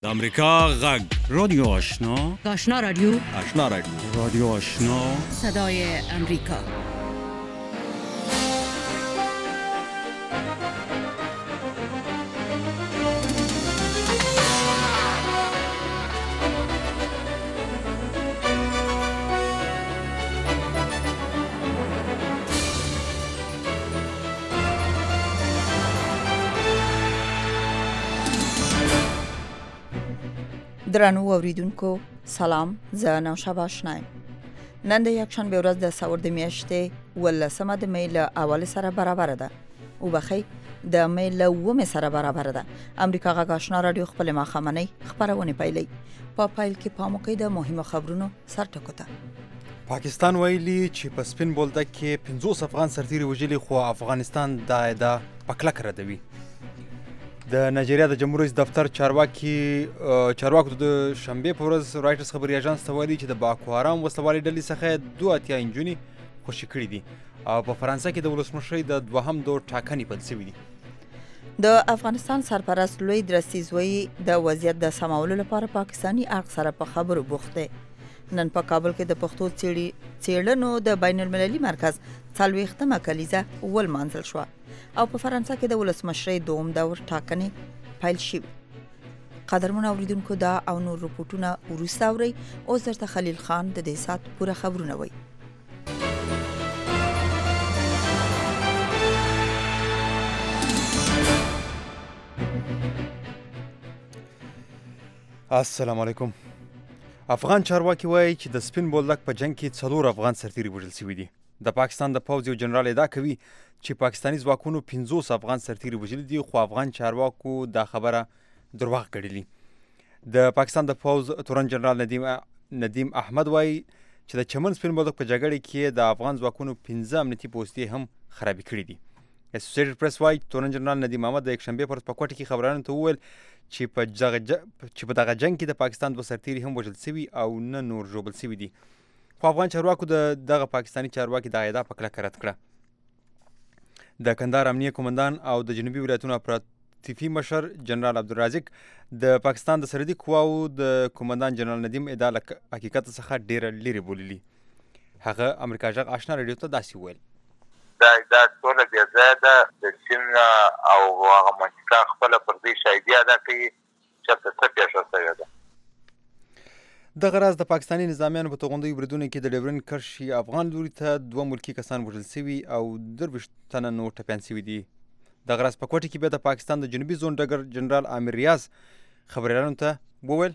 د امریکا غږ رادیو آشنا آشنا رادیو رادیو آشنا صدای امریکا. درنو اوریدونکو سلام، زه نوشا آشنایم. نن د یکشنبه ورځ د سور د میاشتې 18 د می له اول سره برابر ده او بخی د می له 9 سره برابر ده. امریکا غږ آشنا رادیو خپل ماخامنۍ خبرونه پیلي. په پایل کې پاموکي د مهمو خبرونو سرټکو ته. پاکستان ویلي چې په سپین بولدک کې 50 افغان سرتیري وژلي، خو افغانستان دا ادعا په کلکه ردوي. د نایجیریا د جمهور رئیس دفتر چارواکو د شنبې په ورځ رایټرز خبري اژانس ته ویلي چې د باکو حرام وسلوالې ډلې څخه 2 انجونې خوشي کړي دي او په فرانسه کې د ولسمشرۍ د دوهم دور ټاکنې پیل شوې دي. د افغانستان سرپرست لوی درستیزوی د وضعیت د سمولو لپاره پاکستانی اړخ سره په خبرو بوخت دی. نن په کابل کې د پښتو څېړنو د بین المللي مرکز 40مه کلیزه ولمانځل شو او په فرانسه کې د ولسمشرۍ دوم دور ټاکنې پیل شوې. قدرمن اوریدونکو دا او نور رپورټونه وروسته اورئ. اوس درته خلیل خان د دې سات پوره خبرونه وایي. السلام علیکم. افغان چارواکي وایي چې د سپین بولدک په جنگ کې 4 افغان سرتیري وژل شوي دي. د پاکستان د پوځ یو جنرال ادعا کوي چې پاکستاني ځواکونو 50 افغان سرتیري وژلي دي، خو افغان چارواکو دا خبره درواغ ګڼلې. د پاکستان د پوځ تورن جنرال ندیم احمد وایي چې د چمن سپین بولدک په جګړه کې د افغان ځواکونو 15 امنیتي پوستې هم خرابې کړي دي. اسوسییټډ پریس وایي تورن جنرال ندیم احمد د یکشنبې پر ورځ په کوټه کې خبرانو ته وویل چې په دغه جنگ کې د پاکستان 2 سرتیري هم وژل شوي او نه نور ژوبل شوي دي، خو افغان چارواکو دغه پاکستاني چارواکي د ادعا په کلکه رد کړه. د کندهار امنیه قومندان او د جنوبي ولایتونو اپراتیفي مشر جنرال عبدالرازق د پاکستان د سرحدي قواو د قومندان جنرال ندیم ادعا له حقیقت څخه ډیره لرې بوللي. هغه امریکا غږ آشنا رادیو ته داسې وویل: دا ټوله بیا ځای ده د چین او هغه منطقه خپله پر دې شاهدي ادا کوي چې هلته څه پېښه شوې ده. دغه راز د پاکستاني نظامیانو په توغندیو بریدونو کې د ډیورن کرښې افغان لوري ته 2 ملکي کسان وژل شوي او 23 تنه نور ټپیان شوي دي. دغه راز په کوټه کې بیا د پاکستان د جنوبي زون ډګر جنرال عامر ریاض خبریالانو ته وویل: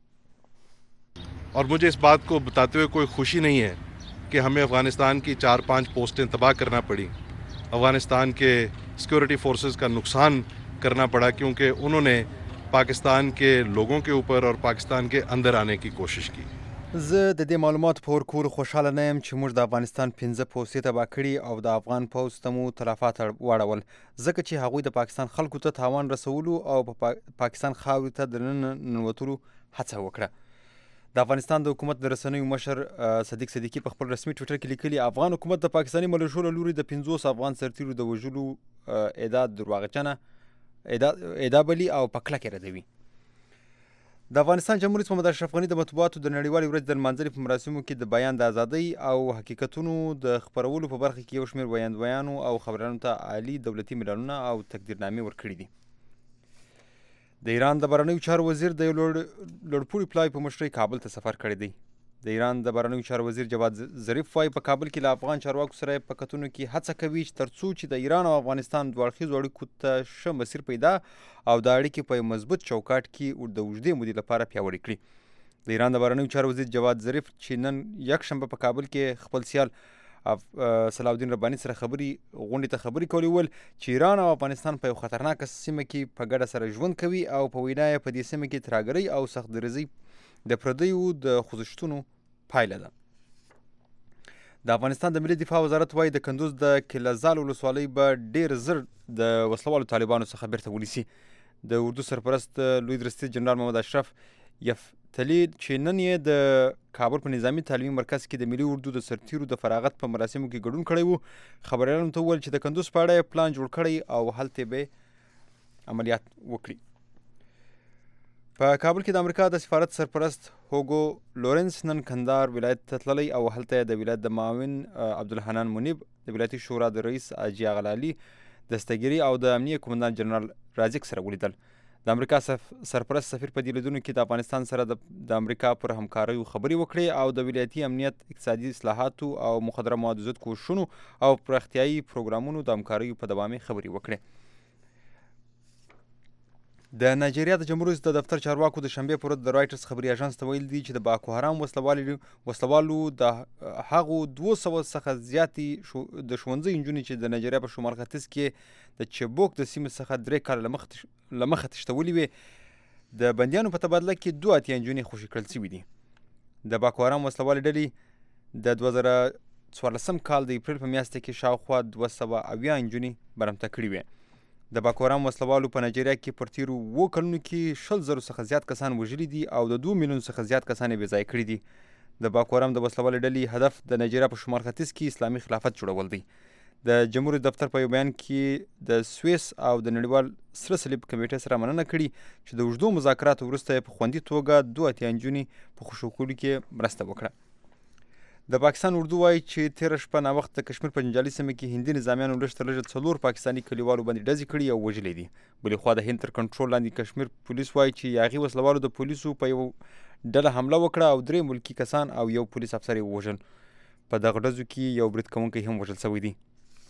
और मुझे इस बात को बताते हुए कोई खुशी नहीं है कि हमें अफ़गानिस्तान की 4-5 पोस्टें तबाह करना पड़ी, अफ़गानिस्तान के सिक्योरिटी फोर्सेस का नुकसान करना पड़ा, क्योंकि उन्होंने पाकिस्तान के लोगों के ऊपर और पाकिस्तान के अंदर आने की कोशिश की. زه د دې معلومات په ورکولو خوشحاله نه یم چې موږ د افغانستان 15 پوستې تباه کړي او د افغان پوځ ته مو تلفات واړول، ځکه چې هغوی د پاکستان خلکو ته تاوان رسولو او په پاکستان خاورې ته د ننوتلو هڅه وکړه. د افغانستان د حکومت د رسنیو مشر صدیق صدیقي په خپل رسمي ټویټر کې لیکلي: افغان حکومت د پاکستاني ملیشو له لوري د 50 افغان سرتیرو د وژلو ادعا درواغجنه ادعا بلي او په کلکه ردوي. د افغانستان جمهور رئیس محمد اشرف غني د مطبوعاتو د نړیوالې ورځې د لمانځنې په مراسمو کې د بیان د ازادۍ او حقیقتونو د خپرولو په برخه کې یو شمېر ویاندویانو او خبریالانو ته عالي دولتي مډالونه او تقدیرنامې ورکړي دي. د ایران د بهرنیو چارو وزیر د یو لوړپوړي پلاوي په مشرۍ کابل ته سفر کړی دی. د ایران د بهرنیو چارو وزیر جواد ظریف وایي په کابل کې له افغان چارواکو سره په کتنو کې هڅه کوي چې ترڅو چې د ایران او افغانستان دوه اړخیزو اړیکو ته ښه مسیر پیدا او د اړیکې په مضبوط چوکاټ کې د اوږدې مودې لپاره پیاوړې کړي. د ایران د بهرنیو چارو وزیر جواد ظریف چې نن یکشنبه په کابل کې خپل سیال صلاح رباني سره غونډې ته خبرې کولې، ویل چې ایران او افغانستان په یو خطرناکه سیمه کې په ګډه سره ژوند کوي او په وینا یې په دې سیمه کې ترهګرۍ او سخت دریځۍ د پردیو د خوځښتونو پایله ده. د افغانستان د ملي دفاع وزارت وایي د کندوز د کلهزال ولسوالۍ به ډېر زر د وسلوالو طالبانو څخه بیرته ونیسي. د اردو سرپرست لوی درستیز جنرال محمد اشرف یفتلی چې نن یې د کابل په نظامي تعلیمي مرکز کې د ملي اردو د سرتیرو د فراغت په مراسمو کې ګډون کړی و، خبریالانو ته وویل چې د کندوز په اړه یې پلان جوړ کړی او هلته به عملیات وکړي. په کابل کې د امریکا د سفارت سرپرست هوګو لورنس نن کندهار ولایت ته تللی او هلته د ولایت د معاون عبدالحنان منیب د ولایتي شورا د رئیس حاجي اغلالي دستګیري او د امنیه قومندان جنرال رازق سره ولیدل. د امریکا سرپرست سفیر په دې لیدنو کې د افغانستان سره د امریکا پر همکاریو خبرې وکړې او د ولایتي امنیت، اقتصادي اصلاحاتو او مخدره موادو ضد کوښښونو او پراختیایي پروګرامونو د همکاریو په دوامي خبرې وکړې. د نایجیریا د جمهور رئیس د دفتر چارواکو د شنبې پر ورځ د رایټرز خبري اژانس ته ویل دي چې د باکو حرام وسلوالو د هغو 200 څخه زیاتې د ښوونځي نجونې چې د نایجیریا په شمال ختیځ کې د چبوک د سیمې څخه 3 کاله له مخه تښتولې وې، د بندیانو په تبادله کې 2 اتیا نجونې خوشي کړل شوي دي. د باکو حرام وسلوالې ډلې د 2014 کال د اپریل په میاشت کې شاوخوا 270 نجونې برمته کړې وې. د باکو حرام وسلوالو په نایجیریا کې پر تیرو 2 کلونو کې 20,000 څخه زیات کسان وژلي دي او د 2 میلیون څخه زیات کسان یې بېځایه کړي دي. د باکو حرام د وسلوالې ډلې هدف د نایجیریا په شمال ختیځ کې اسلامي خلافت جوړول دی. د جمهور دفتر په یو بیان کې د سویس او د نړیوال سره صلیب کمیټې سره مننه کړې چې د اوږدو مذاکراتو وروسته په خوندي توګه 2 اتیا نجونې په خوشي کولو کې مرسته وکړه. د پاکستان اردو وایي چې تېره شپه ناوخته د کشمیر په جنجالي سیمه کې هندي نظامیانو لږ تر لږه 4 پاکستاني کلیوالو باندې ډزې کړي او وژلي دي. بلې خوا د هند تر کنټرول لاندې کشمیر پولیس وایي چې یاغي وسلوالو د پولیسو په یو ډله حمله وکړه او 3 ملکي کسان او یو پولیس افسر یې ووژل. په دغه ډزو کې یو برید کوونکی هم وژل شوی دی.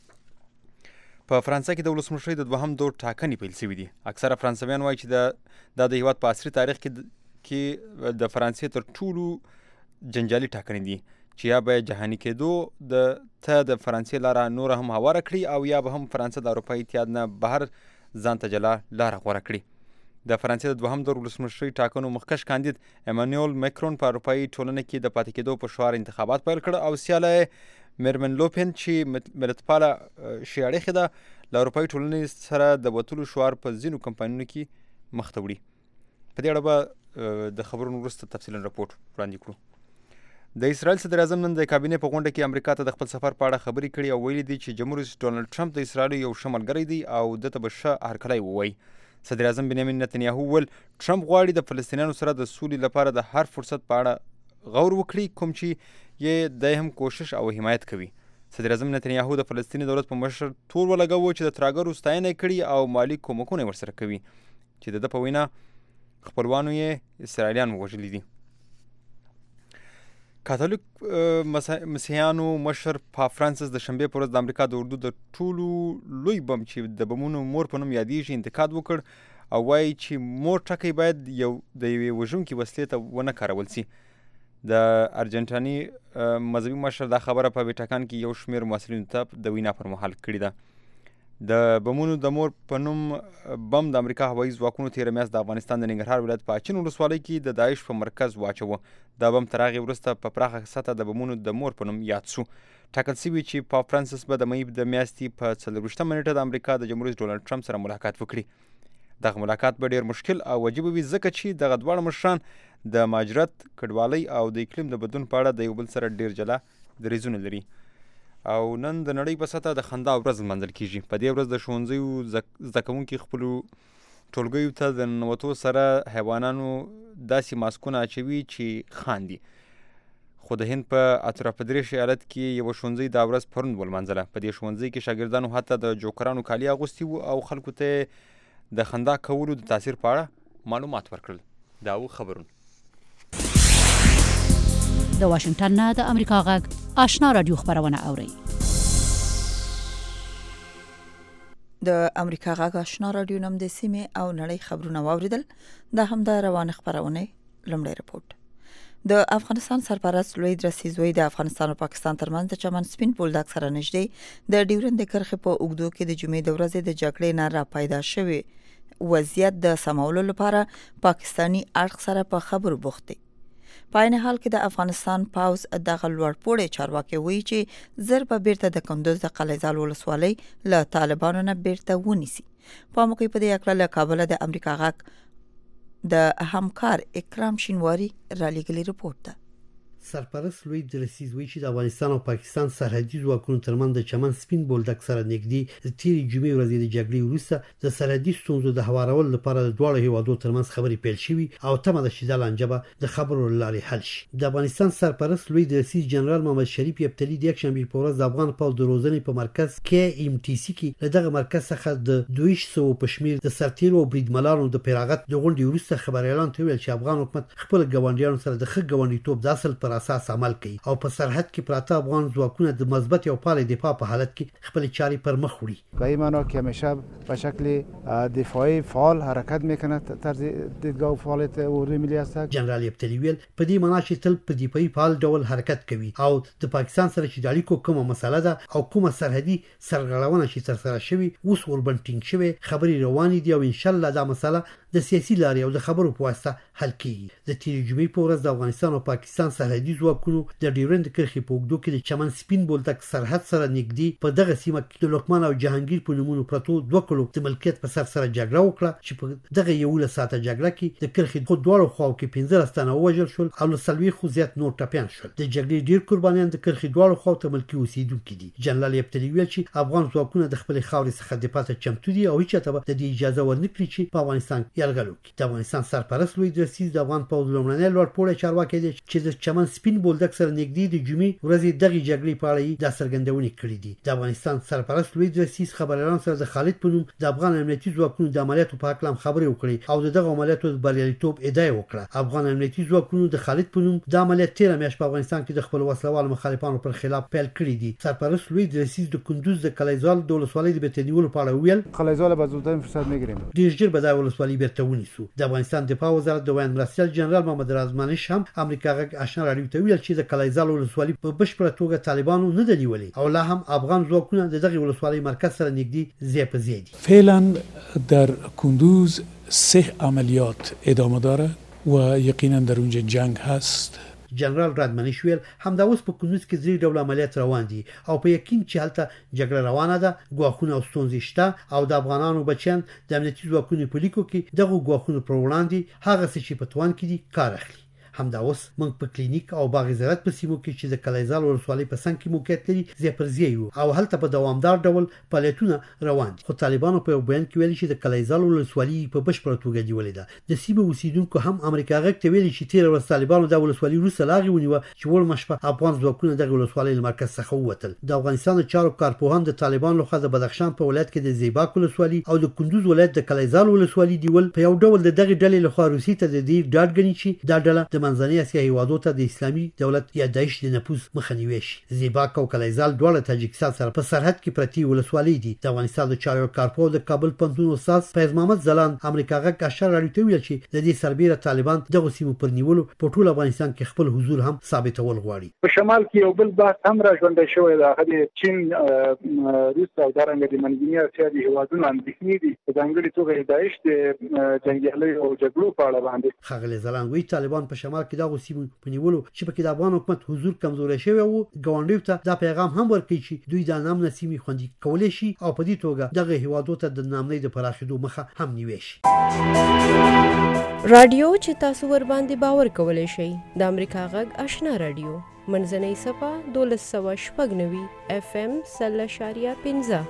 په فرانسه کې د ولسمشرۍ د 2م دور ټاکنې پیل شوي دي. اکثره فرانسویان وایي چې دا د هیواد په عصري تاریخ کې د فرانسې تر ټولو جنجالي ټاکنې دي چې یا به جهاني کېدو د فرانسې لاره نور هم هواره کړي او یا به هم فرانسه د اروپایي اتحاد نه بهر ځان ته جلا لاره غوره کړي. د فرانسې د 2م دور ولسمشرۍ ټاکنو مخکښ کاندید امانویل مکرون په اروپایي ټولنه کې د پاتې کېدو په شعار انتخابات پیل کړ او سیاله یې میرمن لوپن چې ملتپاله شیعه اړخې ده له اروپایي ټولنې سره د وتلو شعار په ځینو کمپاینونو کې مخ ته وړي. په دې اړه به د خبرونو وروسته تفصیلا راپورټ وړاندې کړو. د اسرائیل صدر اعظم نن د کابینې په غونډه کې امریکا ته د خپل سفر په اړه خبرې کړي او ویلي دي چې جمهور رئیس ډونالډ ټرمپ د اسرائیل یو ښه ملګری دی او دته به ښه هرکلی ووایي. صدر اعظم بنیامین نتنیاهو وویل ټرمپ غواړي د فلسطینیانو سره د سولې لپاره د هر فرصت په اړه غور وکړي کوم چې یې دی هم کوشش او حمایت کوي. صدر اعظم نتنیاهو د فلسطیني دولت په مشر تور ولګاوه چې د ترهګرو ستاینه کړي او مالي کومکونه ورسره کوي چې د ده په وینا خپلوانو یې اسرائیلیان وژلي دي. کاتولیک مسیحیانو مشر پاپ فرانسس د شنبې پر ورځ د امریکا د اردو د ټولو لوی بم چې د بمونو مور په نوم یادیږي انتقاد وکړ او وایي چې مور ټکی باید د یوې وژونکې وسلې ته ونه کارول سي. د ارجنټایني مذهبي مشر دا خبره په ویټاکان کې یو شمېر محصلینو ته د وینا پر مهال کړې ده. د بمونو د مور په نوم بم د امریکا هوایي ځواکونو تېره میاشت د افغانستان د ننګرهار ولایت په اچین ولسوالۍ کې د داعش په مرکز واچوه. دا بم تر هغې وروسته په پراخه سطحه د بمونو د مور په نوم یاد شو. ټاکل شوي چې پاپ فرانسس به د مۍ د میاشتې په 24مه نیټه د امریکا د جمهور رئیس ډونالډ ټرمپ سره ملاقات وکړي. دغه ملاقات به ډېر مشکل او عجیبه وي ځکه چې دغه دواړه مشران د مهاجرت، کډوالۍ او د اقلیم د بدلون په اړه د یو بل سره ډېر جلا دریځونه لري. او نن د نړۍ په سطحه د خندا ورځ لمانځل کیږي. په دې ورځ د ښوونځیو زده کوونکي خپلو ټولګیو ته د ننوتو سره حیوانانو داسې ماسکونه اچوي چې خاندي. خو د هند په اترپردیش ایالت کې یوه ښوونځي دا ورځ پرون ولمانځله. په دې ښوونځي کې شاګردانو حتی د جوکرانو کالي اغوستي وو او خلکو ته د خندا کولو د تاثیر په اړه معلومات ورکړل. دا و خبرونه. د واشنگټن نه د امریکا غږ آشنا رادیو خبرونه اوري. د امریکا غږ آشنا رادیو نوم د سیمې او نړۍ خبرونه واوریدل. دا هم د روان خبرونه لمړی رپورټ. د افغانستان سرپرست لوید رسیزوی د افغانستان او پاکستان ترمنځ د چمن سپین بولدک سره نږدې د ډیورند کرښې په اوږدو کې د جمعې د ورځې د جګړې نه را پیدا شوی وضعیت د سمولو لپاره پاکستانی اړخ سره په خبرو بوخت دی. په عین حال کې د افغانستان پاوز دغه لوړپوړی چارواکي وایي چې زر به بیرته د کندوز د قلعه‌زال ولسوالۍ له طالبانو نه بیرته ونیسي. په موقع په دې اړه له کابل د امریکا غږ د همکار اکرام شینواری را لېږلي رپورټ ده. سرپرست لوی درسیز وایي چې د افغانستان او پاکستان سرحدي ځواکونو ترمنځ د چمن سپین بولدک سره نږدې د تیرې جمعې ورځې د جګړې وروسته د سرحدي ستونزو د هوارولو لپاره د دواړو هیوادو ترمنځ خبرې پیل شوې او تمه ده چې د لانجه د خبرو لارې حل شي. د افغانستان سرپرست لوی درسیز جنرال محمد شریف یفتلی د یکشنبه په ورځ د افغان پوځ د روزنې په مرکز کې MTC کې له دغه مرکز څخه د 200 په شمیر د سرتیرو او بریدمنانو د فراغت د غونډې وروسته خبر اعلان کړی چې افغان حکومت خپل ګاونډیانو سره د ښه ګاونډیتوب د اصل پر اساس عمل کوي او په سرحد کې پراته افغان ځواکونه د مثبت او فعال دفاع په حالت کې خپل چاري پر مخ وړي. به این معنا که همیشه به شکل دفاعی فعال حرکت میکنه طرز دیدگاه فعالیت اردوی ملی است. جنرال یفتلی ویل په دې معنا چې تل په دفاعي فعال ډول حرکت کوي او د پاکستان سره چې د اړیکو کومه مسله ده او کومه سرحدي سرغړونه چې ترسره شوی اوس وربنټینګ شوی خبري روانې دي او ان شاء الله دا مسله د سیاسي لارې او د خبرو په واسطه حل کیږي. د تیرې جمعې په ورځ د افغانستان او پاکستان سرحدي ځواکونو د ډیورند کرښې په اوږدو کې د چمن سپین بولدک سرحد سره نږدې په دغه سیمه کې د لقمان او جهانگیر په نومونو پرتو دوه کلو د ملکیت په سر جګړه وکړه چې په دغه 11 ساعته جګړه کې د کرښې په دواړو خواو کې 15 تنه وژل شول او له 40 زیات نور ټپیان شول. د جګړې ډیر قربانیان د کرښې دواړو خواو ته ملکي اوسیدونکي دي. جنرال یفتلی ویل چې افغان ځواکونه د خپل خاورې څخه دفاع ته چمتو دي او هیڅ ته د اجازه ورنکړي چې په افغانستان یرغل وکړي. د افغانستان سرپرست لوی درسیز د افغان پوځ لومړنی لوړپوړی چارواکي دی چې د چمن سپین بولدک سره نږدې د جمعې ورځې دغه جګړې په اړه د څرګندونې کړې دي. د افغانستان سرپرست لوی درسیز خبريالان سره د خالد په نوم د افغان امنیتي ځواکونو د عملیاتو په اړه خبرې وکړې او دغه عملیاتو د بریالیتوب ادعا وکړه. افغان امنیتي ځواکونو د خالد په نوم د عملیات 13 میاشتې په افغانستان کې د خپل وسلوال مخالفانو پر خلاف پیل کړی دي. سرپرست لوی درسیز د کندوز د کلیزال د ولسوالۍ د بیرته په اړه ویل کلیزال به زودترین فرصت میگیریم. ډیر ژر به د ولسوالۍ بیرته ونیسو. د افغانستان دفاع وزارت د ویان مرستیال جنرال محمد رازمانش هم امریکا غږ آشنا راډیو ته ویل چې د کلیزال ولسوالۍ په بشپړه توګه طالبانو نه دی نیولې او لا هم افغان ځواکونه د دغه ولسوالۍ مرکز سره نږدې ځای په ځای دي. فعلا در کندوز 3 عملیات ادامه دارد و یقینا در اونجا جنگ هست. جنرال رادمنش ویل همدا اوس په کندوز کې درې ډول عملیات روان دي او په یقین چې هلته جګړه روانه ده، ګواښونه او ستونزې شته او د افغانانو بچیان د امنیتي ځواکونو په لیکو کې دغه ګواښونو پر وړاندې هغه څه چې په توان کې دي کار اخلي. همدا اوس موږ په کلینیک او باغ زراعت په سیمو کې چې د کلیزال ولسوالۍ په څنګ کې موقعیت لري ځای پر ځای یو او هلته په دوامدار ډول فعالیتونه روان دي. خو طالبانو په یو بیان کې ویلي چې د کلیزال ولسوالۍ په بشپړه توګه نیولې ده. د سیمې اوسیدونکو هم امریکا غږ ته ویلي چې تیر ورځ طالبانو د ولسوالۍ وروسته لاغې ونیوه چې وړمه شپه افغان ځواکونه دغه ولسوالۍ له مرکز څخه ووتل. د افغانستان چارو کارپوهان د طالبانو لخوا د بدخشان په ولایت کې د زیباک ولسوالۍ او د کندوز ولایت د کلیزال ولسوالۍ دیول په یو ډول د دغه ډلې لخوا روسي ته د دې ډاډ غني چې دا ډله د منځنۍ اسیا هیوادو ته د اسلامي دولت یا داعش د نفوذ مخه نیوي شي. زیباک او کلیزال دواړه تاجکستان سره په سرحد کې پرتی ولسوالۍ دي. د افغانستان د چارو کارپوه د کابل پنځون استاد فیض محمد زلان امریکا غږ آشنا راډیو ته ویل چې د دې سربېره طالبان دغه سیمو پر نیولو په ټول افغانستان کې خپل حضور هم ثابتول غواړي. په شمال کې یو بل بحث هم را ژوندی شوی دی، هغه د چین، روس او دارنګه د منځنۍ اسیا د هیوادونو اندېښنې دي په ځانګړې توګه د داعش د جنګیالیو او جګړو په اړه باندې. ښاغلی زلان وایي طالبان په شمال کې دغه سیمو په نیولو چې پکې د افغان حکومت حضور کمزوري شوی او ګاونډیو ته دا پیغام هم ورکړي چې دوی د نامنه سیمې خوندي کولی شي او په دې توګه دغه هیوادو ته د نامنۍ د پراخېدو مخه هم نیوي شي. رادیو چې تاسو ور باندې باور کولای شئ د امریکا غږ آشنا رادیو منځنۍ صفه 1296 FM 0.15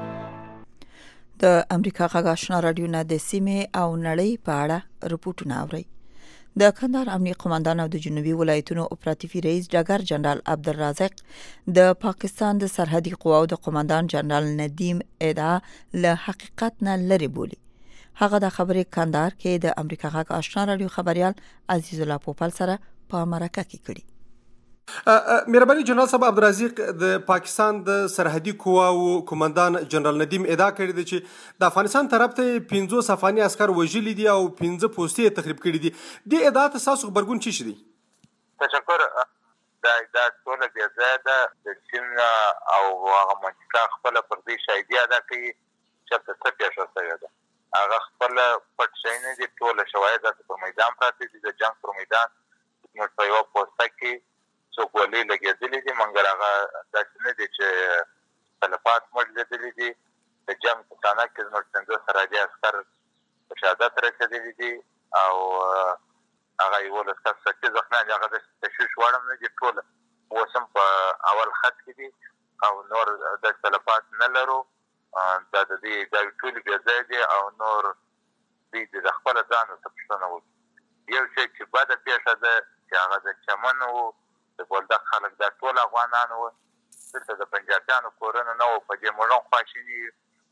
د امریکا غږ آشنا رادیو نه د سیمې او نړۍ په اړه رپورټونه اورئ. د کندهار امنیه قومندان او د جنوبي ولایتونو اپراتیفي رئیس ډګر جنرال عبدالرازق د پاکستان د سرحدي قواو د قومندان جنرال ندیم ادعا له حقیقت نه لري بولی. هغه د خبرې کندهار کې د امریکا غږ آشنا رادیو خبريال عزیز الله پوپل سره په مرکه کې کړي. مهرباني جنرال صاحب عبدالرازق د پاکستان د سرحدي قواو قومندان جنرال ندیم ادعا کړې ده چې د افغانستان طرف ته 50 افغاني عسكر وژلي دي او 15 پوستې تخریب کړي دي. د ادعا تاسو خبرګون چی شي؟ تشکر. دا ټول بیا زیاده د چین او هغه منطقه خپل پر دې شایدي ادا کوي چې څه پیښه شوې ده. هغه خپل پټ شي نه دي، ټول شواهد په میدان پراته دي. د جنگ پر میدان موږ په یو پوسټه کې څوک ولې لګېدلې دي، مګر هغه داسې نه دي چې تلفات موږ لیدلي دي. د جنگ په صحنه کې زموږ 15 سرحدي عسکر په شهادت رسېدلي دي او هغه 11 کس چې زخمیان دي هغه د تشویش واړه نه دي، ټول اوس هم په اول خط کې دي او نور د تلفات نه لرو. دا د دې دا ټول بیا ځای دي او نور دوی د خپل ځان څخه پوښتنه وکړي. یو شی چې بده پیښه ده چې هغه د چمن و، د بولدک خلک دا ټول افغانان وو، دلته د پنجابیانو کورونه نه وو، په دې موږ خواشیني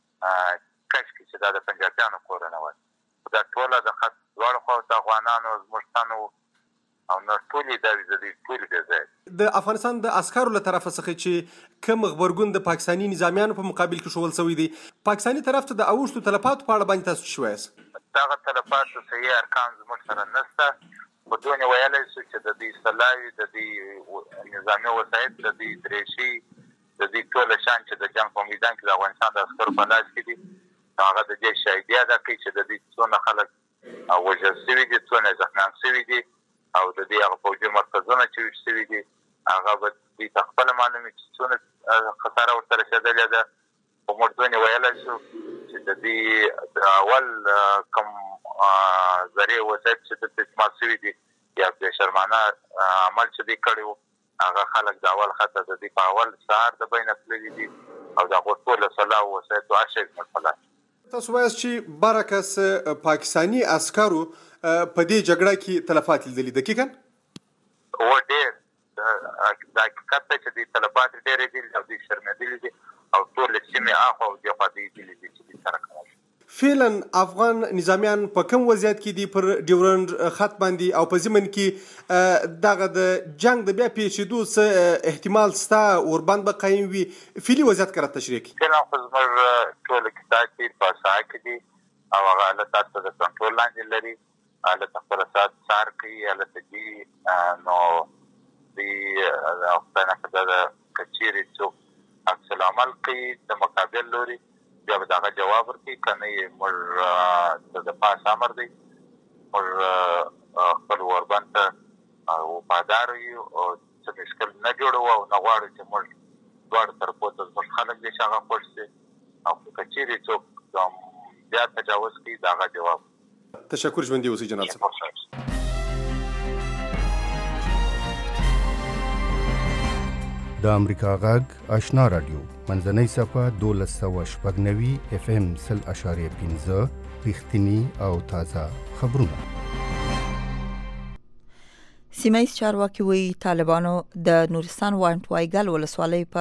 کشکې چې دا د پنجابیانو کورونه وو، دا ټوله د خط دواړو خواو د افغانانو زموږ تن وو او نور ټولې دا د دې ټولې بیا ځای. د افغانستان د عسکرو له طرفه څخه چې کوم غبرګون د پاکستاني نظامیانو په مقابل کې ښودل شوی دی، پاکستاني طرف ته د اوښتو تلفاتو په اړه باندې تاسو څه وایاست؟ دغه تلفاتو صحیح ارقام زموږ سره نشته، خو دوی ویلی شو چې د دوی سلاوي، د دوی نظامي وسایط، د دوی دریشي، د دوی ټوله شیان چې د جنګ په میدان کې د افغانستان د عسکرو په لاس کې دي، هغه د دې شاهدي ادا کوي چې د دوی څونه خلک وژل شوي دي، څونه زخمیان شوي دي او د دې هغه پوځي مرکزونه چې ویش شوي دي هغه به دوی ته خپله معلوم وي چې څونه خساره ورته رسېدلې ده. خو موږ دوی ویلی شو چې د دوی د اول کوم ذریعې وسایط چې دلته استعمال شوي دي یا بېشرمانه عمل چې دوی کړی و، هغه خلک د اول خطه د دوی په اول سهار د بینه تللي دي او د هغو ټوله سلاح او وسایطو هر شی زموږ په لاس. تاسو وایاست چې برعکس پاکستاني عسکرو په دې جګړه کې تلفات لیدلي، دقیقاً؟ هو ډېر د حقیقت دی چې دوی تلفات ډېرې دي او دوی شرمېدلي دي او ټولې سیمې اخوا او دېخوا دوی دلي دي چې دوی سره کوي. فعلا افغان نظامیان په کوم وضعیت کې دي پر ډیورنډ خط باندې او په ضمن کې دغه د جنگ د بیا پیښېدو څه احتمال شته، اوربند به قایم وي؟ فعلي وضعیت که راته تشریح کړي. فعلا خو زموږ ټول کسات دي په ساحه کې دي او هغه حالت تاسو د کنټرول لاندې لري، حالت خپله ساعت څار کوي، حالت دي نو دوی خدای نکړه که چیرې څوک عکس العمل کوي د مقابل لوري بیا به د هغه جواب ورکوي، که نه یې موږ د پاس امر دی، موږ خپل اوربند ته وفادار یو او څه مشکل نه جوړوو او نه غواړو چې موږ دواړو طرفو ته زموږ خلک دي چې هغه خوښ شي او که چیرې څوک بیا تجاوز کوي د هغه جواب. تشکر، ژوندي اوسئ جناب صاحب. د امریکا غږ آشنا رادیو منځنۍ صفحه 1290 FM 0.5 رښتینی او تازه خبرونه. سیمایي چارواکي وایي طالبانو د نورستان وانټوایګل ولسوالۍ په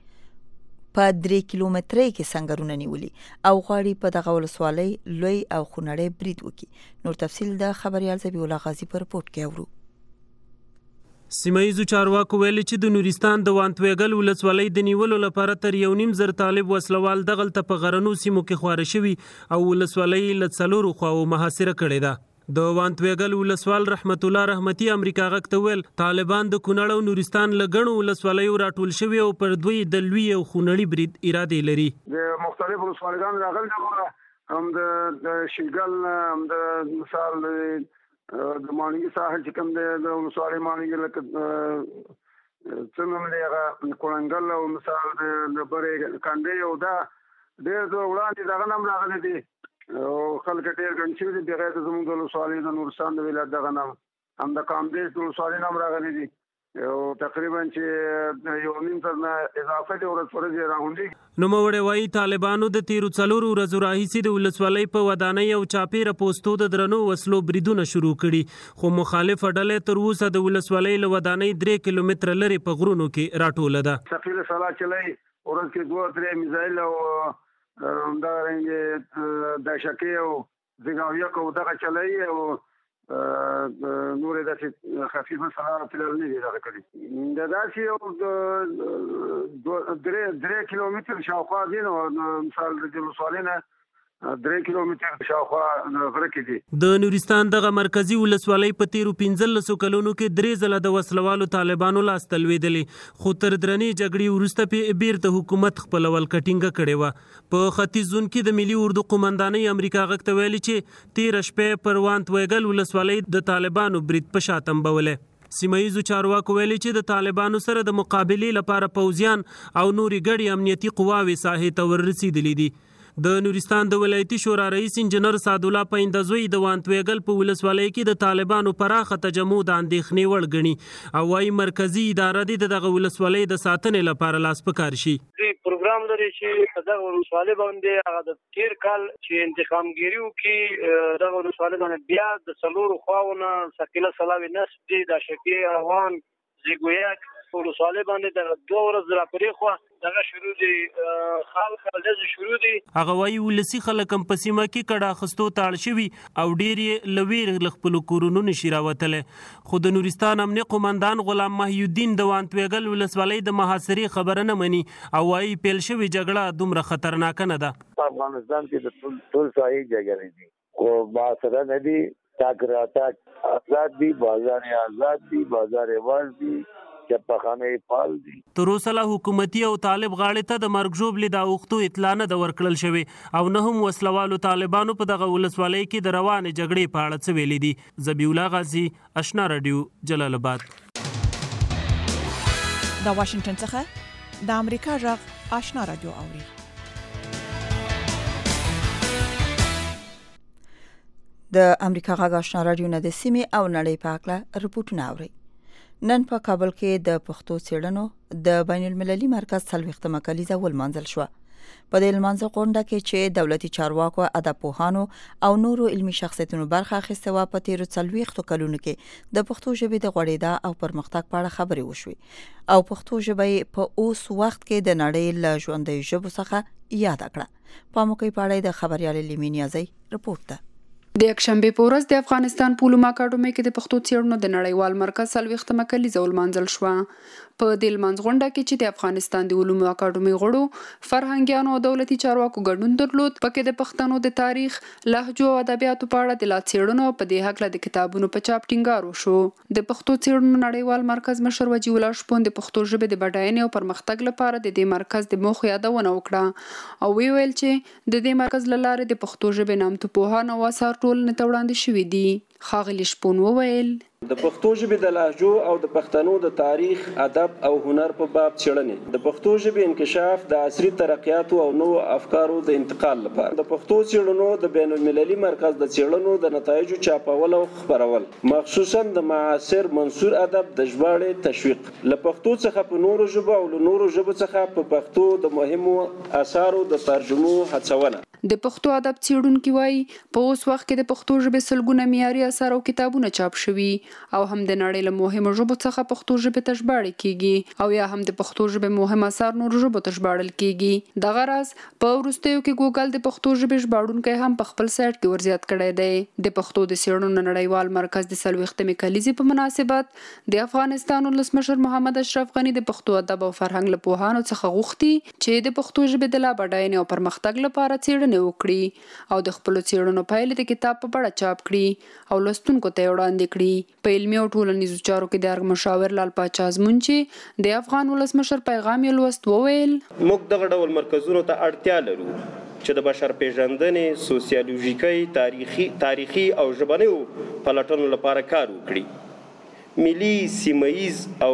3 کیلومترۍ کې سنگرونه نیولي او غواړي په دغه ولسوالۍ لوی او خونړی برید وکړي. نور تفصیل د خبريال ذبیح الله غازی په رپورټ کې اورو. سیمایي چارواکو ویلي چې د نورستان د وانټوایګل ولسوالۍ د نیولو لپاره تر 1.5 طالب وسلوال دغلته په غرنو سیمو کې خواره شوي او ولسوالۍ له څلورو خواو محاصره کړې ده. د وانټوایګل ولسوال رحمت الله رحمتي امریکا غږ ته ویل طالبان د کونړ او نورستان له ګڼو ولسوالیو راټول شوي او پر دوی د لوی او خونړي برید اراده لري. د مختلفو ولسوالیانو راغلي هم د شیګل هم د مثال د مانګي ساحل چې کوم د ولسوالۍ مانګي لکه څنګه دی هغه کولنګل او مثال د برې کاندې او دا ډېر وړاندې دغه نام راغلي دي او خلک ډېر ګڼ دي بغیر د زموږ د ولسوالۍ د نورستان د ولایت دغه نام هم د کامدیش د ولسوالۍ نام راغلي دي او تقریبا چې 1.5 تر نه اضافه دي ورځ پر ورځ راغونډي. نوموړی وایي طالبانو د تیرو 4 ورځو راهیسې د ولسوالۍ په ودانۍ او چاپیره پوستو د درنو وسلو بریدونه شروع کړي، خو مخالف ډلې تر اوسه د ولسوالۍ له ودانۍ 3 کیلومتره لرې په غرونو کې راټوله ده. ثقيله سلا چلای ورځ کې 2-3 میزایل او دا رنګ د شکی او زګاویا کو دغه چلای او نور د خفيفه سره تلل نه دي راکړي. دا داسې یو 3 کیلومتر شاوخوا دي نو مثال د ولسوالۍ نه 3 کیلومتر شاوخوا غره کې دي. د نورستان دغه مرکزی ولسوالۍ په تیرو 15 کلونو کې 3 ځله د وسلوالو طالبانو لاس تلویدلې، خو تر درنې جګړې وروسته په بیرته حکومت خپل ول کټینګه کړې و. په ختیځ زون کې د ملي اردو قومندانۍ امریکا غږ ته ویلي چې 13 شپې پر وانټوایګل ولسوالۍ د طالبانو برید په شاتم بوله. سیمایي چارواکو ویلي چې د طالبانو سره د مقابلې لپاره پوځیان او نوري ګډي امنیتي قواوې ساحې ته ورسېدلې دي. د نورستان د ولایتي شورا رئیس انجنیر سعدالله پیندزوی د وانتویګل په ولسوالۍ کې د طالبانو پراخه تجمع د اندېښنې وړ ګڼي او وايي مرکزی اداره د دغه ولسوالۍ د ساتنې لپاره لاس په کار شي. پروګرام لري چې په دغه ولسوالۍ باندې هغه د تیر کال چې انتخابګیری وکړي دغه ولسوالۍ باندې بیا د څلورو خواوونه ثقيله سلاوي نسب دي د شکی روان زیګویک ولسوالۍ باندې د 2 ورځې راپورې خو دغه شروع دي خلک د شروع دي. هغه وايي ولسی خلک هم په سیمه کې کډه خستو تاړ شوی او ډیر لویر خپل کورونو نشي راوتله. خو د نورستان امنیه قومندان غلام محی الدین د وانتویګل ولسوالۍ د محاصرې خبره نه مني او وايي پیل شوی جګړه دومره خطرناک نه ده. په افغانستان کې د ټول ځای جګړې دي خو محاصره نه دي تاګراتا آزاد دي بازار آزاد دي بازار واز دي تر اوسه حکومتي او طالب غاړې ته د مرګ ژوبلې د اوښتو اطلاع نه ده ورکړل شوې او نه هم وسلوالو طالبانو په دغه ولسوالۍ کې د روانې جګړې په اړه څه ویلي دي. ذبیح الله غازي، آشنا رادیو، جلال آباد. د واشنگټن څخه د امریکا غږ آشنا رادیو اوري. د امریکا غږ آشنا رادیو نه د سیمې او نړۍ په اړه رپورټونه اوري. نن په کابل کې د پښتو څېړنو د بین المللي مرکز 40مه کلیزه ولمانځل شو. په دې لمانځه غونډه کې چې دولتي چارواکو، ادبپوهانو او نورو علمي شخصیتونو برخه اخیسته و، په تیرو 40 کلونو کې د پښتو ژبې د غوړېدا او پرمختګ په اړه خبرې وشوې او پښتو ژبه په اوس وخت کې د نړۍ له ژوندۍ ژبو څخه یاد کړه. په موقع په اړه د خبريال لیمي نیازي رپورټ ده. د یکشنبه په ورځ د افغانستان په علومو اکاډمۍ کې د پښتو څېړنو د نړیوال مرکز 40مه کلیزه ولمانځل شو. په دې لمانځ غونډه کې چې د افغانستان د علومو اکاډمۍ غړو، فرهنګیانو او دولتي چارواکو ګډون درلود، پکې د پښتنو د تاریخ، لهجو او ادبیاتو په اړه د لا څېړنو په دې حق له د کتابونو په چاپ ټینګار وشو. د پښتو څېړنو نړیوال مرکز مشر وجیح الله شپون د پښتو ژبې د بډاینې او پرمختګ لپاره د دې مرکز د موخو یادونه وکړه او ویل چې د دې مرکز له لارې د پښتو ژبې نامتو پوهان او آثار ټولنې ته وړاندې شوي دي. ښاغلي شپون وویل د پښتو ژبې د لهجو او د پښتنو د تاریخ، ادب او هنر په باب څېړنې، د پښتو ژبې انکشاف، د عصري ترقیاتو او نوو افکارو د انتقال لپاره، د پښتو څېړنو د بین المللي مرکز د څېړنو د نتایجو چاپول او خپرول، مخصوصا د معاصر منثور ادب د ژباړې تشویق، له پښتو څخه په نورو ژبو او له نورو ژبو څخه په پښتو د مهمو اثارو د ترجمو هڅونه. د پښتو ادب څېړونکي وایي په اوس وخت کې د پښتو ژبې سلګونه معیاري اثار او کتابونه چاپ شوي او هم د نړۍ له مهمو ژبو څخه پښتو ژبې ته ژباړل کیږي او یا هم د پښتو ژبې مهم اثار نورو ژبو ته ژباړل کیږي. دغه راز په وروستیو کې ګوګل د پښتو ژبې ژباړونکی هم په خپل سایټ کې ورزیات کړی دی. د پښتو د څېړنو نړیوال مرکز د 40مې کلیزې په مناسبت د افغانستان ولسمشر محمد اشرف غني د پښتو ادب او فرهنګ له پوهانو څخه غوښتي چې د پښتو ژبې د لا بډاینې او پرمختګ لپاره څېړنې وکړي او د خپلو څېړنو پایلې د کتاب په بڼه چاپ کړي او لوستونکو ته وړاندې کړي. په علمي او ټولنیزو چارو کې د ارګ مشاور لال پاچا ازمون چې د افغان ولسمشر پیغام یې لوست وویل موږ دغه ډول مرکزونو ته اړتیا لرو چې د بشر پیژندنې، سوسیالوژیکي، تاریخي او ژبنیو پلټنو لپاره کار وکړي، ملي، سیمه‌ییز او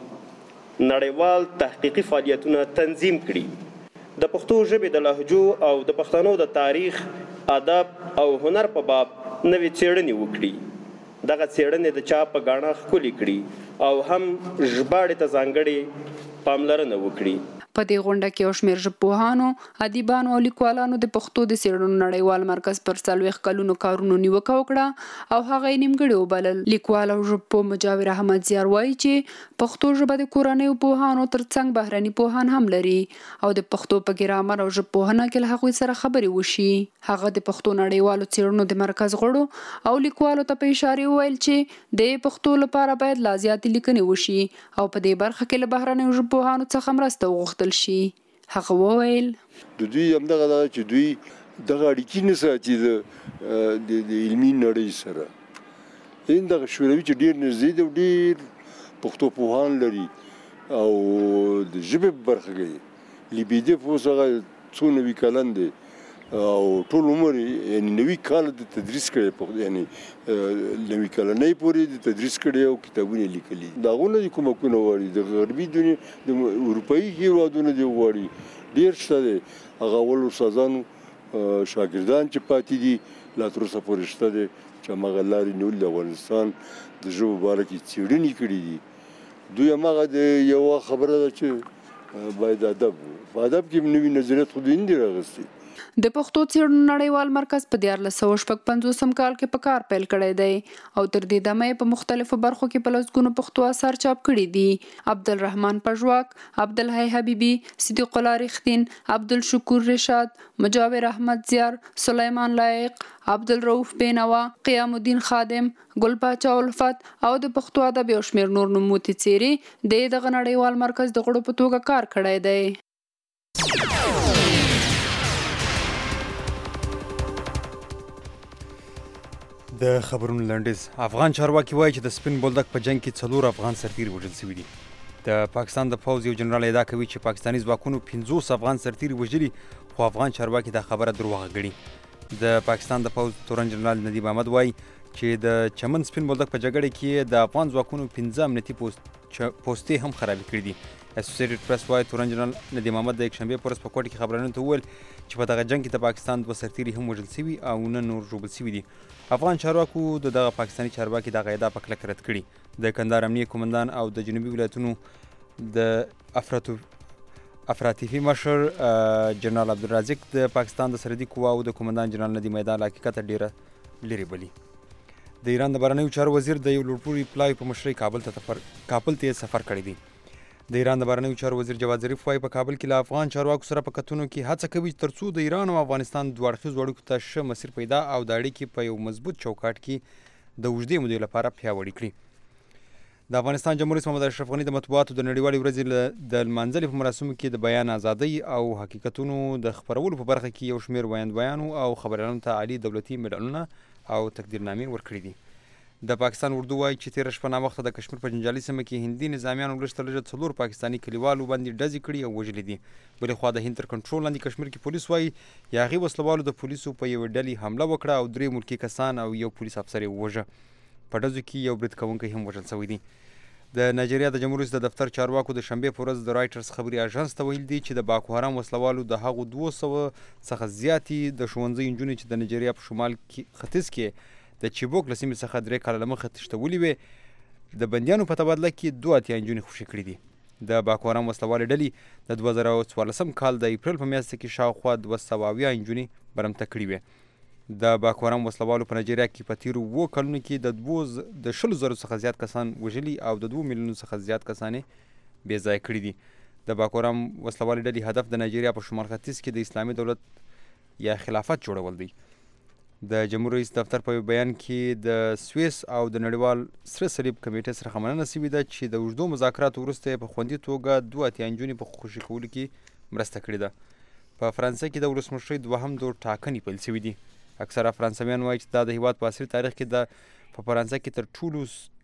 نړیوال تحقیقي فعالیتونه تنظیم کړي، د پښتو ژبې د لهجو او د پښتنو د تاریخ، ادب او هنر په باب نوې څېړنې وکړي، دغه څېړنې د چاپ په ګاڼه ښکلې کړي او هم ژباړې ته ځانګړې پاملرنه وکړي. په دې غونډه کې یو شمېر ژبپوهانو، ادیبانو او لیکوالانو د پښتو د څېړنو نړیوال مرکز پر 40 کلونو کارونو نیوکه وکړه او هغه یې نیمګړی وبلل. لیکوال او ژبپوه مجاور احمد زیار وایي چې پښتو ژبه د کورنیو پوهانو ترڅنګ بهرني پوهان هم لري او د پښتو په ګرامر او ژبپوهنه کې له هغوی سره خبرې وشي. هغه د پښتو نړیوالو څېړنو د مرکز غړو او لیکوالو ته په اشاره وویل چې د پښتو لپاره باید لا زیاتې لیکنې وشي او په دې برخه کې له بهرنیو ژبپوهانو څخه مرسته وغوښتل شي. هغه وویل د دوی همدغه ده چې دوی دغه اړیکې نه ساتي د علمي نړۍ سره. دغه شوروي چې ډېر نږدې دی او ډېر پښتو پوهان لري او د ژبې په برخه کې لیبیدي اوس هغه څو نوي کلن دی او ټول عمر یعنی نوي کال د تدریس کړی، یعنی نوي کلنۍ پورې د تدریس کړی او کتابونه لیکلي. د هغو نه دي کومکونه غواړي، د غربي دنیا د اروپایي هېوادونو دې غواړي، ډېر شته دی. هغه اول استادانو شاګردان چې پاتې دي لا تر اوسه پورې شته دي چې هغه لارې نیول د افغانستان د ژبو باره کې څېړنې کړي دي. دوی هماغه د یوه خبره ده چې باید ادب په ادب کې نوي نظریات خو دوی نه دي راغستي. د پښتو څېړنو نړیوال مرکز په 1455 کال کې په کار پیل کړی دی او تر دې دمه په مختلفو برخو کې په لسګونو پښتو اثار چاپ کړي دي. عبدالرحمن پژواک، عبدالحی حبیبی، صدیق الله رښتین، عبدالشکور رشاد، مجاور احمد زیار، سلیمان لایق، عبدالرؤف بینوا، قیام الدین خادم، ګل پاچا الفت او د پښتو ادب یو شمېر نور نوموتي څېرې د دغه نړیوال مرکز د غړو په توګه کار کړی دی. د خبرونو لنډیز. افغان چارواکي وایي چې د سپین بولدک په جنگ کې 4 افغان سرتیري وژل شوي دي. د پاکستان د پوځ یو جنرال ادعا کوي چې پاکستاني ځواکونو 50 افغان سرتیري وژلي، خو افغان چارواکي دا خبره دروغ ګڼي. د پاکستان د پوځ تورن جنرال ندیم احمد وایي چې د چمن سپین بولدک په جګړه کې د افغان ځواکونو 15 امنیتي پوستې هم خرابې کړي دي. اسوسییټډ پریس وایي تورن جنرال ندیم احمد د یکشنبې په ورځ په کوټه کې خبرانو ته وویل چې په دغه جنگ کې د پاکستان 2 سرتیري هم وژل شوي او نه نور ژوبل شوي دي. افغان چارواکو دغه پاکستاني چارواکي دغه ادعا په کلکه رد کړي. د کندهار امنیه قومندان او د جنوبي ولایتونو د افراطیفي مشر جنرال عبدالرازق د پاکستان د سرحدي قواو د قومندان جنرال ندیم احمد له حقیقته ډیره لرې بلي. د ایران د بهرنیو چارو وزیر د یو لوړپوړي پلاوي په مشرۍ کابل ته سفر کړی دی. د ایران د بهرنیو چارو وزیر جواد ظریف وایي په کابل کې له افغان چارواکو سره په کتنو کې هڅه کوي ترڅو د ایران او افغانستان دوه اړخیزو اړیکو ته ښه مسیر پیدا او د اړیکې په یو مضبوط چوکاټ کې د اوږدې مودې لپاره پیاوړي کړي. د افغانستان جمهور رئیس محمد اشرف غني د مطبوعاتو د نړیوالې ورځې د لمانځلې په مراسمو کې د بیان ازادۍ او حقیقتونو د خپرولو په برخه کې یو شمېر ویاندویانو او خبریالانو ته عالي دولتي میډالونه او تقدیرنامې ورکړي دي. د پاکستان اردو وایي چې تېره شپه ناوخته د کشمیر په جنجالي سیمه کې هندي نظامیانو لږ تر لږه 4 پاکستاني کلیوالو باندې ډزې کړي او وژلي دي. بلې خوا د هند تر کنټرول لاندې کشمیر کې پولیس وایي یاغي وسلوالو د پولیسو په یوې ډلې حمله وکړه او 3 ملکي کسان او یو پولیس افسر یې ووژه. په ډزو کې یو برید کوونکی هم وژل شوی دی. د نایجیریا د جمهور رئیس د دفتر چارواکو د شنبې په ورځ د رایټرز خبري اژانس ته ویل دي چې د باکو حرام وسلوالو د هغو 200 څخه زیاتې د ښوونځي نجونې چې د نایجیریا په شمال ختیځ کې د چیبوک له سیمې څخه 3 کاله مخکې تښتولې وې د بندیانو په تبادله کې 2 نجونې خوشي کړي دي. د باکو حرام وسلوالې ډلې د 2014 کال د اپریل په میاشت کې شاوخوا 270 نجونې برمته کړي وې. د باکو حرام وسلوالو په نایجیریا کې په تیرو 2 کلونو کې د 20,000 څخه زیات کسان وژلي او د 2 میلیونو څخه زیات کسان بې ځای کړي دي. د باکو حرام وسلوالې ډلې هدف د نایجیریا په شمال ختیځ کې د اسلامي دولت یا خلافت جوړول دی. د جمهور رئیس دفتر په بیان کې د سویس او د نړیوال سره صلیب کمیټې سره مننه شوې ده چې د اوږدو مذاکراتو وروسته په خوندي توګه 2 نجونې په خوشي کولو کې مرسته کړې ده. په فرانسه کې د ولسمشرۍ 2 دور ټاکنې پیل شوي دي. اکثره فرانسویان وایي چې دا د هیواد په عصري تاریخ کې په فرانسه کې تر ټولو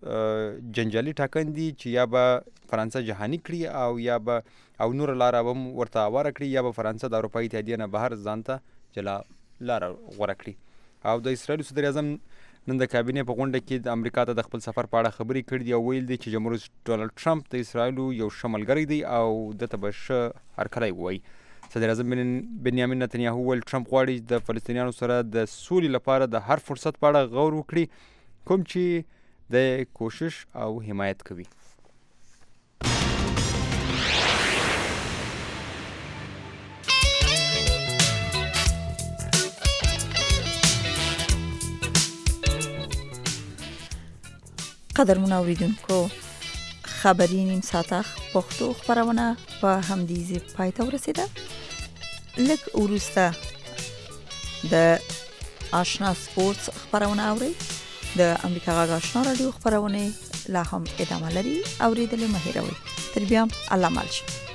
جنجالي ټاکنې دي چې یا به فرانسه جهاني کړي او یا به او نور لاره به ورته هواره کړي یا به فرانسه د اروپایي اتحادیې نه بهر ځان ته جلا لاره غوره کړي. او د اسرائیل صدر اعظم نن د کابینې په غونډه کې د امریکا ته د خپل سفر په اړه خبرې کړې دي او ویل دي چې جمهور رئیس ډونالډ ټرمپ د اسرائیلو یو ښه ملګری دی او دته به ښه هرکلی ووایي. صدر اعظم بنیامین نتنیاهو ویل ټرمپ غواړي د فلسطینیانو سره د سولې لپاره د هر فرصت په اړه غور وکړي کوم چې د کوشش او حمایت کوي. قدرمن اوریدونکو خبري نیم ساعته پښتو خبرونه په همدې ځای پای ته ورسیده. لږ وروسته د آشنا سپورتس خبرونه اوري. د امریکا غږ آشنا رادیو خبرونه لا هم ادامه لري. اوریدل مه هیروئ. تر بیا الله مل شي.